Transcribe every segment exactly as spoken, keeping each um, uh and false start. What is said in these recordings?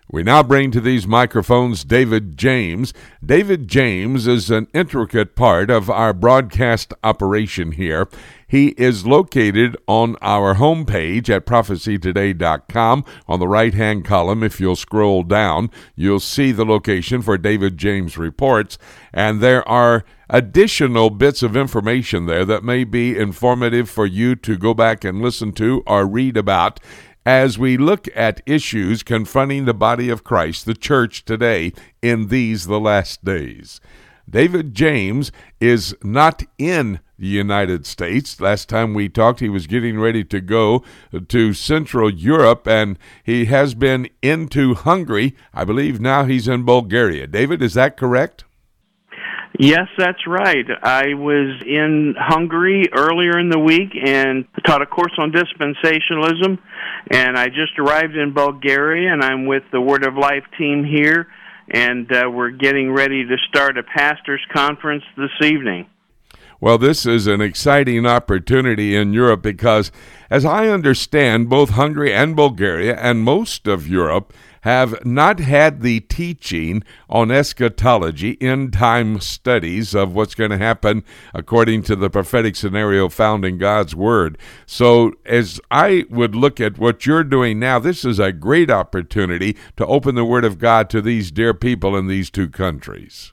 We now bring to these microphones David James. David James is an intricate part of our broadcast operation here. He is located on our homepage at prophecy today dot com. On the right-hand column, if you'll scroll down, you'll see the location for David James Reports, and there are additional bits of information there that may be informative for you to go back and listen to or read about as we look at issues confronting the body of Christ, the church today, in these the last days. David James is not in the United States. Last time we talked, he was getting ready to go to Central Europe, and he has been into Hungary. I believe now he's in Bulgaria. David, is that correct? Yes, that's right. I was in Hungary earlier in the week and taught a course on dispensationalism, and I just arrived in Bulgaria, and I'm with the Word of Life team here, and uh, we're getting ready to start a pastor's conference this evening. Well, this is an exciting opportunity in Europe because, as I understand, both Hungary and Bulgaria and most of Europe have not had the teaching on eschatology, end-time studies of what's going to happen according to the prophetic scenario found in God's Word. So as I would look at what you're doing now, this is a great opportunity to open the Word of God to these dear people in these two countries.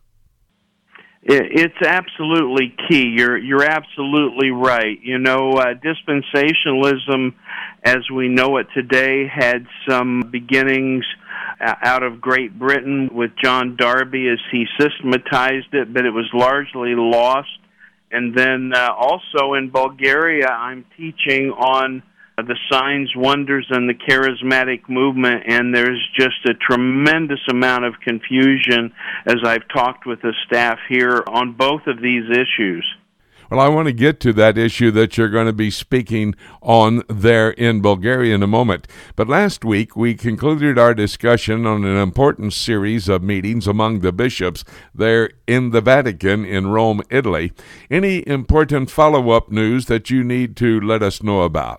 It's absolutely key. You're you're absolutely right. You know, uh, dispensationalism, as we know it today, had some beginnings out of Great Britain with John Darby as he systematized it, but it was largely lost. And then uh, also in Bulgaria, I'm teaching on the signs, wonders, and the charismatic movement, and there's just a tremendous amount of confusion as I've talked with the staff here on both of these issues. Well, I want to get to that issue that you're going to be speaking on there in Bulgaria in a moment. But last week, we concluded our discussion on an important series of meetings among the bishops there in the Vatican in Rome, Italy. Any important follow-up news that you need to let us know about?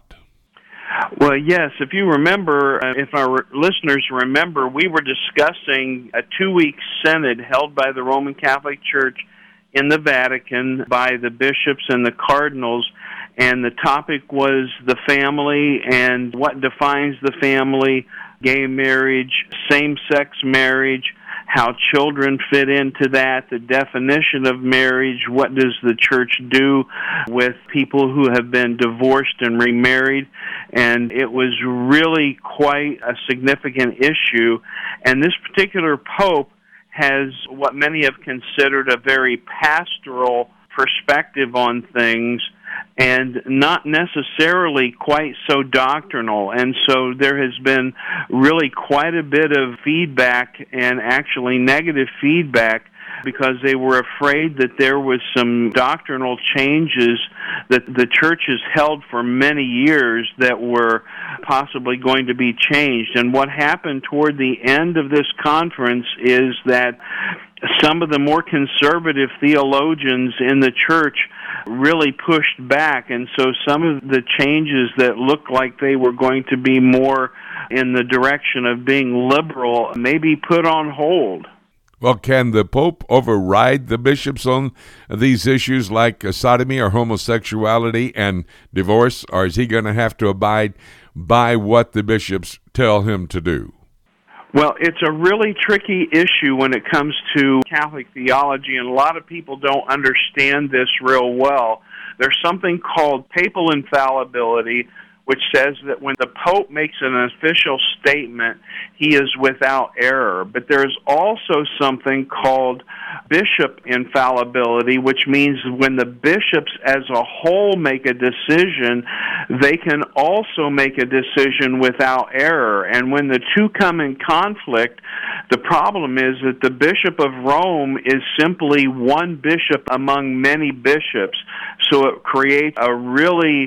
Well, yes, if you remember, uh, if our listeners remember, we were discussing a two-week synod held by the Roman Catholic Church in the Vatican by the bishops and the cardinals, and the topic was the family and what defines the family, gay marriage, same-sex marriage, how children fit into that, the definition of marriage, what does the church do with people who have been divorced and remarried, and it was really quite a significant issue. And this particular pope has what many have considered a very pastoral perspective on things and not necessarily quite so doctrinal. And so there has been really quite a bit of feedback, and actually negative feedback, because they were afraid that there was some doctrinal changes that the church has held for many years that were possibly going to be changed. And what happened toward the end of this conference is that some of the more conservative theologians in the church really pushed back, and so some of the changes that looked like they were going to be more in the direction of being liberal may be put on hold. Well, can the Pope override the bishops on these issues like sodomy or homosexuality and divorce, or is he going to have to abide by what the bishops tell him to do? Well, it's a really tricky issue when it comes to Catholic theology, and a lot of people don't understand this real well. There's something called papal infallibility, which says that when the Pope makes an official statement, he is without error. But there's also something called bishop infallibility, which means when the bishops as a whole make a decision, they can also make a decision without error. And when the two come in conflict, the problem is that the Bishop of Rome is simply one bishop among many bishops. So it creates a really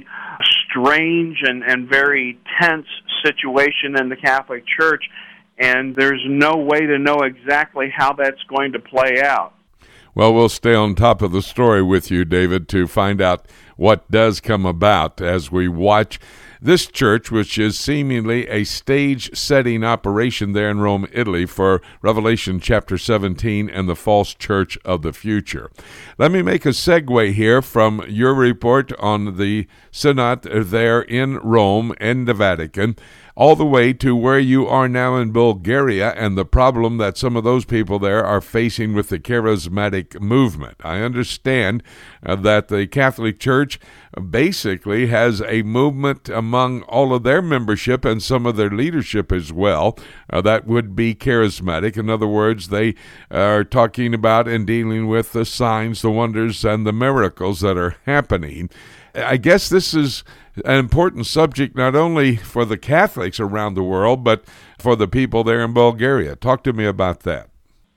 strange and, and very tense situation in the Catholic Church, and there's no way to know exactly how that's going to play out. Well, we'll stay on top of the story with you, David, to find out what does come about as we watch this church, which is seemingly a stage-setting operation there in Rome, Italy, for Revelation chapter seventeen and the false church of the future. Let me make a segue here from your report on the Synod there in Rome and the Vatican, all the way to where you are now in Bulgaria and the problem that some of those people there are facing with the charismatic movement. I understand uh, that the Catholic Church basically has a movement among all of their membership and some of their leadership as well uh, that would be charismatic. In other words, they are talking about and dealing with the signs, the wonders, and the miracles that are happening. I guess this is an important subject not only for the Catholics around the world, but for the people there in Bulgaria. Talk to me about that.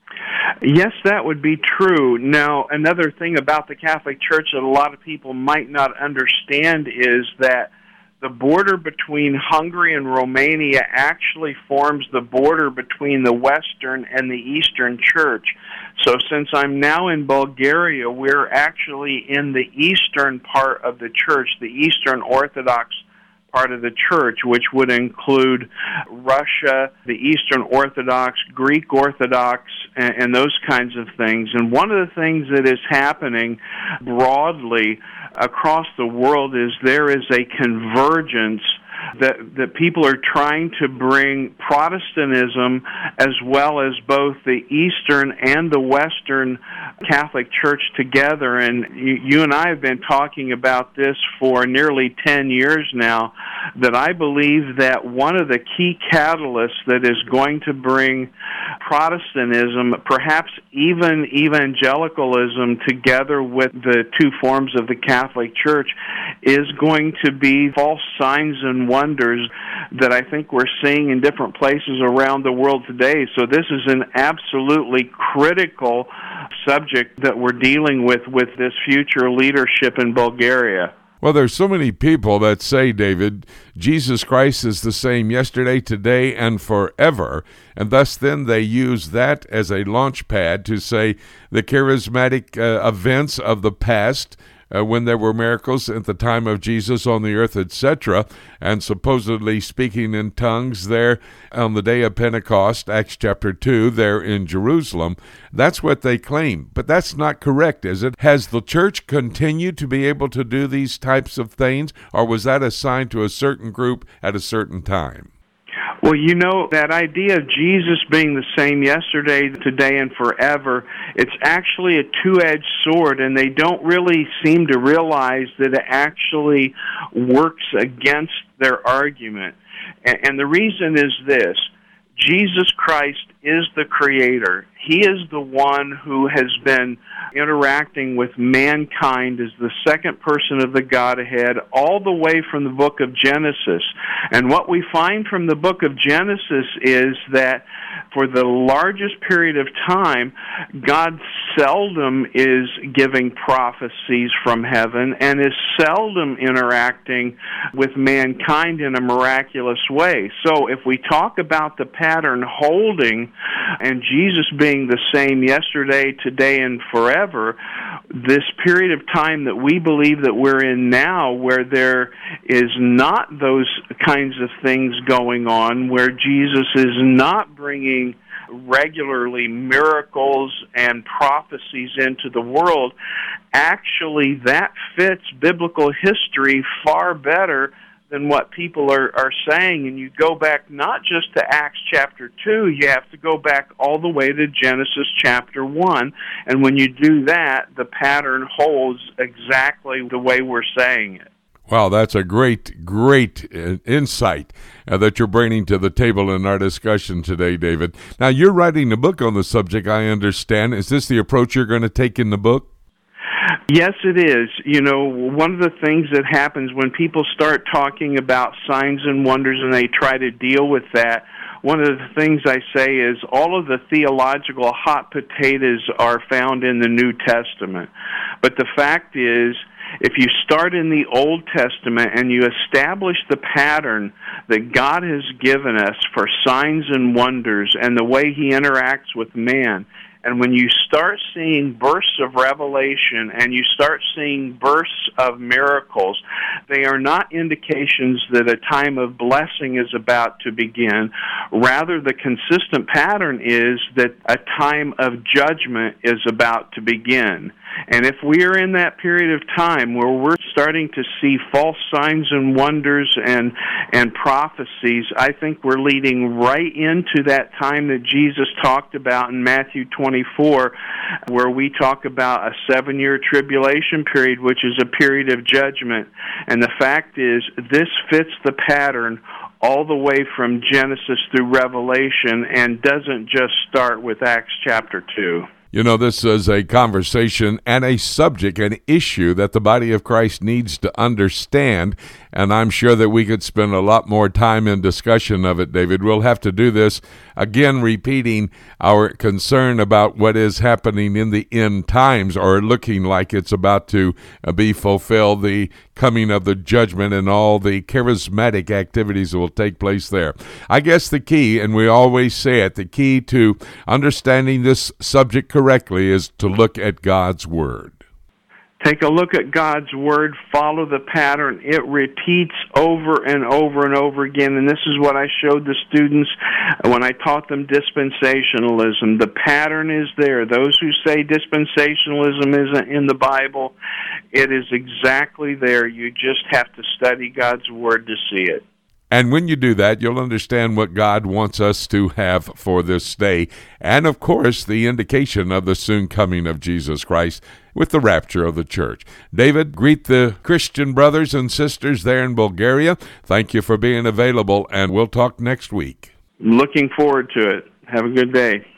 Yes, that would be true. Now, another thing about the Catholic Church that a lot of people might not understand is that the border between Hungary and Romania actually forms the border between the Western and the Eastern Church. So since I'm now in Bulgaria, we're actually in the eastern part of the church, the Eastern Orthodox part of the church, which would include Russia, the Eastern Orthodox, Greek Orthodox, and, and those kinds of things. And one of the things that is happening broadly across the world is there is a convergence that that people are trying to bring Protestantism as well as both the Eastern and the Western Catholic Church together. And you, you and I have been talking about this for nearly ten years now, that I believe that one of the key catalysts that is going to bring Protestantism, perhaps even evangelicalism, together with the two forms of the Catholic Church, is going to be false signs and wonders that I think we're seeing in different places around the world today. So this is an absolutely critical subject that we're dealing with with this future leadership in Bulgaria. Well, there's so many people that say, David, Jesus Christ is the same yesterday, today, and forever, and thus then they use that as a launch pad to say the charismatic uh, events of the past, Uh, when there were miracles at the time of Jesus on the earth, et cetera, and supposedly speaking in tongues there on the day of Pentecost, Acts chapter two, there in Jerusalem. That's what they claim, but that's not correct, is it? Has the church continued to be able to do these types of things, or was that assigned to a certain group at a certain time? Well, you know, that idea of Jesus being the same yesterday, today, and forever, it's actually a two-edged sword, and they don't really seem to realize that it actually works against their argument. And the reason is this: Jesus Christ is the Creator. He is the one who has been interacting with mankind as the second person of the Godhead all the way from the book of Genesis. And what we find from the book of Genesis is that for the largest period of time, God seldom is giving prophecies from heaven and is seldom interacting with mankind in a miraculous way. So if we talk about the pattern holding and Jesus being the same yesterday, today, and forever, this period of time that we believe that we're in now, where there is not those kinds of things going on, where Jesus is not bringing regularly miracles and prophecies into the world, actually that fits biblical history far better than what people are, are saying. And you go back not just to Acts chapter two, you have to go back all the way to Genesis chapter one. And when you do that, the pattern holds exactly the way we're saying it. Wow, that's a great, great uh, insight uh, that you're bringing to the table in our discussion today, David. Now, you're writing a book on the subject, I understand. Is this the approach you're going to take in the book? Yes, it is. You know, one of the things that happens when people start talking about signs and wonders and they try to deal with that, one of the things I say is all of the theological hot potatoes are found in the New Testament. But the fact is, if you start in the Old Testament and you establish the pattern that God has given us for signs and wonders and the way He interacts with man, And when you start seeing bursts of revelation and you start seeing bursts of miracles, they are not indications that a time of blessing is about to begin. Rather, the consistent pattern is that a time of judgment is about to begin. And if we are in that period of time where we're starting to see false signs and wonders and and prophecies, I think we're leading right into that time that Jesus talked about in Matthew twenty-four, where we talk about a seven-year tribulation period, which is a period of judgment. And the fact is, this fits the pattern all the way from Genesis through Revelation and doesn't just start with Acts chapter two. You know, this is a conversation and a subject, an issue that the body of Christ needs to understand, and I'm sure that we could spend a lot more time in discussion of it, David. We'll have to do this, again, repeating our concern about what is happening in the end times, or looking like it's about to be fulfilled, the coming of the judgment and all the charismatic activities that will take place there. I guess the key, and we always say it, the key to understanding this subject correctly is to look at God's Word. Take a look at God's Word, follow the pattern. It repeats over and over and over again, and this is what I showed the students when I taught them dispensationalism. The pattern is there. Those who say dispensationalism isn't in the Bible, it is exactly there. You just have to study God's Word to see it. And when you do that, you'll understand what God wants us to have for this day. And, of course, the indication of the soon coming of Jesus Christ with the rapture of the church. David, greet the Christian brothers and sisters there in Bulgaria. Thank you for being available, and we'll talk next week. Looking forward to it. Have a good day.